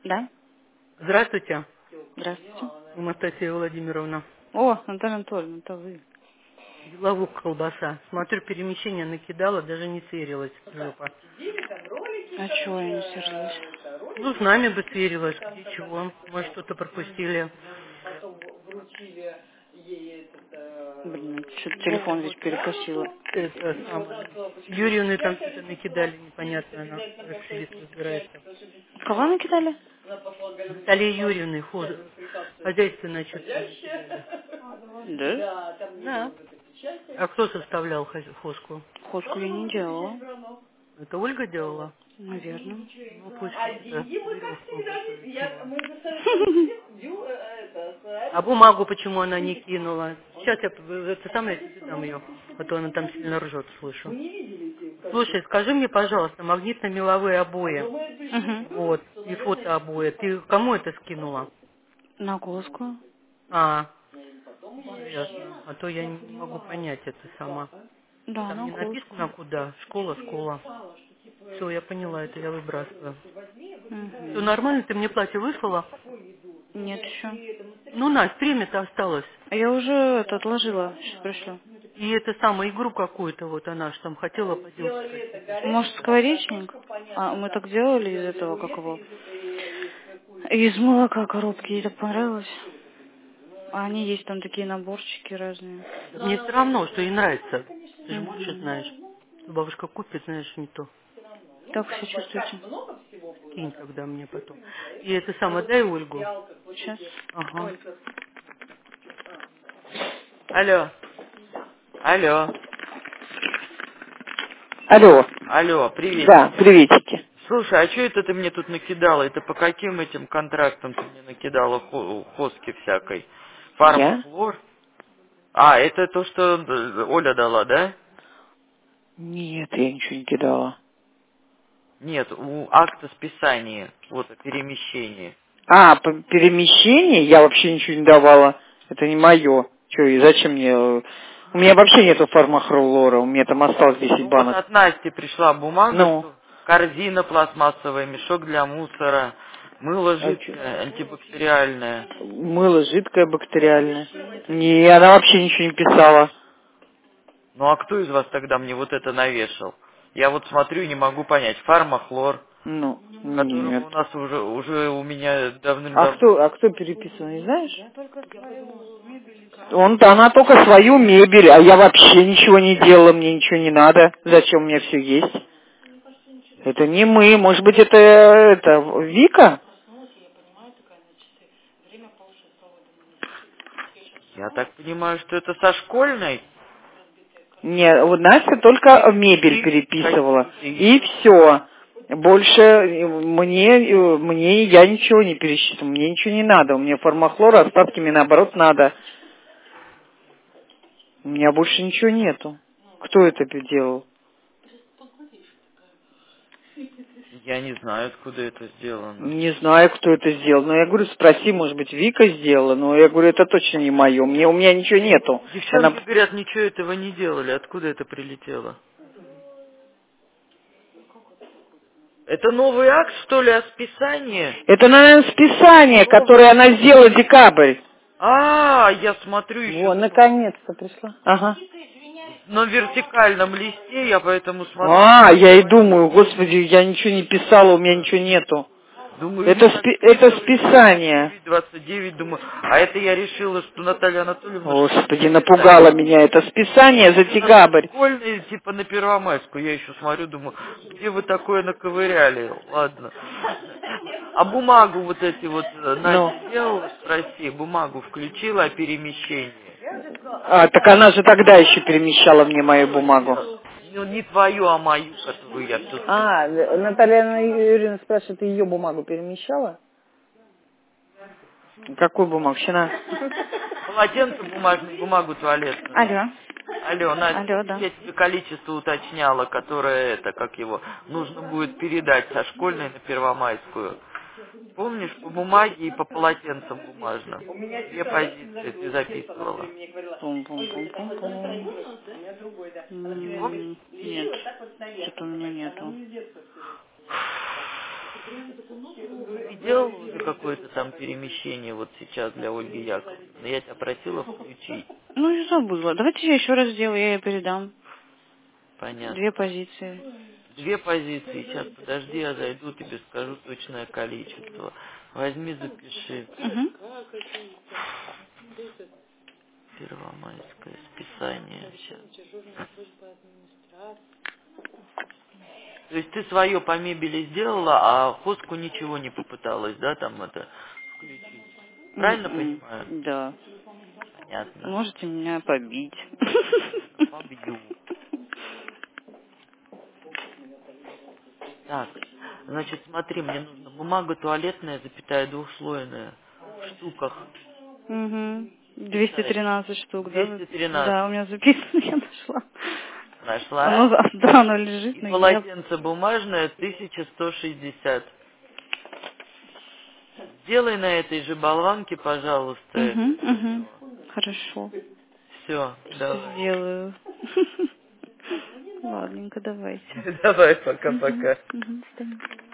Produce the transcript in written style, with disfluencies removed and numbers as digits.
Да? Здравствуйте, Здравствуйте. Анастасия Владимировна. О, Наталья Анатольевна, это вы. Деловук колбаса. Смотрю, перемещение накидала, даже не сверилась. Жопа. А чего я не сверилась? Ну, с нами бы сверилась. Где чего? Может, что-то пропустили. Блин, что-то телефон ведь перекосило. Это самое. Юрьевны там что-то накидали непонятно. Она в Excel разбирается. Кого накидали? Наталья Юрьевны, хозяйственное что-то накидали. Да? Да. А кто составлял хозку? Хоску я не делала. Это Ольга делала? Наверное. Ну, пусть это веревку готовит. А бумагу почему она не кинула? Сейчас я это самое дам ее, а то она там сильно ржет, слышу. Слушай, скажи мне, пожалуйста, магнитно-меловые обои, Угу. вот, и фотообои, ты кому это скинула? На Госку. А, ясно. А то я не могу понять это сама. Да, Там на не Госку. написано куда? Школа, школа. Все, я поняла, это я выбрасываю. Все Угу. нормально, ты мне платье выслала? Нет еще. Ну, Настя, время-то осталось. Я уже это отложила. Сейчас пришлю. И это самую игру какую-то, вот она ж там хотела поделать. Может, скворечник? А мы так делали из этого, как его? Из молока коробки. Ей так понравилось. А они есть там такие наборчики разные. Мне все равно, что ей нравится. Ты же больше Угу. знаешь. Что бабушка купит, знаешь, не то. Как вы себя чувствуете? Кинь тогда мне потом. И это самое, дай Ольгу. Сейчас. Ага. Алло. Алло. Алло, Алло, привет. да, приветики. Слушай, а что это ты мне тут накидала? Это по каким этим контрактам ты мне накидала хоски всякой? Я? Фармафлор? А, это то, что Оля дала, да? Нет, я ничего не кидала. Нет, у акта списания, вот о перемещении. А, по перемещению я вообще ничего не давала. Это не мое. Че, и зачем мне... У меня вообще нету фармахролора, у меня там осталось 10 Ну вот банок. от Насти пришла бумага, Ну, что корзина пластмассовая, мешок для мусора, мыло а чё? жидкое, антибактериальное. Мыло жидкое бактериальное. Не, она вообще ничего не писала. Ну а кто из вас тогда мне вот это навешал? Я вот смотрю и не могу понять. Фармахлор, Ну, которого нет. у нас уже у меня А давным-давно. кто переписан, не знаешь? Она только свою мебель, а я вообще ничего не делала, мне ничего не надо. Зачем у меня все есть? Это не мы, может быть, это Вика? Я так понимаю, что это со школьной? Нет, вот Настя только мебель И переписывала. какие-то И еще. все. Больше мне я ничего не пересчитываю, мне ничего не надо. У меня фармахлор, остатки мне наоборот надо. У меня больше ничего нету. Кто это делал? Я не знаю, откуда это сделано. Не знаю, кто это сделал. Но я говорю, спроси, может быть, Вика сделала. Но я говорю, это точно не мое. У меня ничего нету. Девчонки говорят, ничего этого не делали. Откуда это прилетело? Это новый акт, что ли, о списании? Это, наверное, списание, которое она сделала декабрь. А, я смотрю еще Вот, наконец-то пришла. Ага. на вертикальном листе, я поэтому смотрю. Я и думаю, господи, я ничего не писала, у меня ничего нету. Думаю, Это, видно, это списывали списание. 29, думаю, а это я решила, что Наталья Анатольевна Господи, что-то напугало меня это списание за декабрь. школьные, типа на Первомайскую. Я еще смотрю, думаю, где вы такое наковыряли? Ладно. А бумагу вот эти вот Ну. Настя делала, спроси, бумагу включила о перемещении. Так она же тогда еще перемещала мне мою бумагу. Ну, не твою, а мою, которую я все... Наталья Юрьевна спрашивает, ты ее бумагу перемещала? Какую бумагу? Щена? Полотенце бумажную, бумагу туалетную. Алло. Алло, Настя, Алло, да. я тебе количество уточняла, которое как его, нужно будет передать со школьной на Первомайскую. Помнишь, по бумаге и по полотенцам бумажным? Две позиции ты записывала. Пум-пум-пум-пум-пум. Не помнишь? Нет, что-то у меня нету. Ты делала уже какое-то там перемещение вот сейчас для Ольги Яковлевны? Я тебя просила включить. Ну, я забыла. Давайте я еще раз сделаю, я ей передам. Понятно. 2 позиции. 2 позиции. Сейчас, подожди, я зайду, тебе скажу точное количество. Возьми, запиши. Угу. Первомайское списание. Сейчас. То есть ты свое по мебели сделала, а хозку ничего не попыталась, да, там это включить? Правильно понимаю? Да. Понятно. Можете меня побить. Побью. Так, значит, смотри, мне нужна бумага туалетная, запятая, двухслойная, в штуках. Угу. 213 штук, да? 213. Да, у меня записано, я нашла. Нашла? Да, оно лежит, И но я... полотенце бумажное 1160. Сделай на этой же болванке, пожалуйста, это. Угу. Хорошо. Все, Все давай. сделаю. Ладненько, давайте. Давай, пока-пока. Угу. До свидания.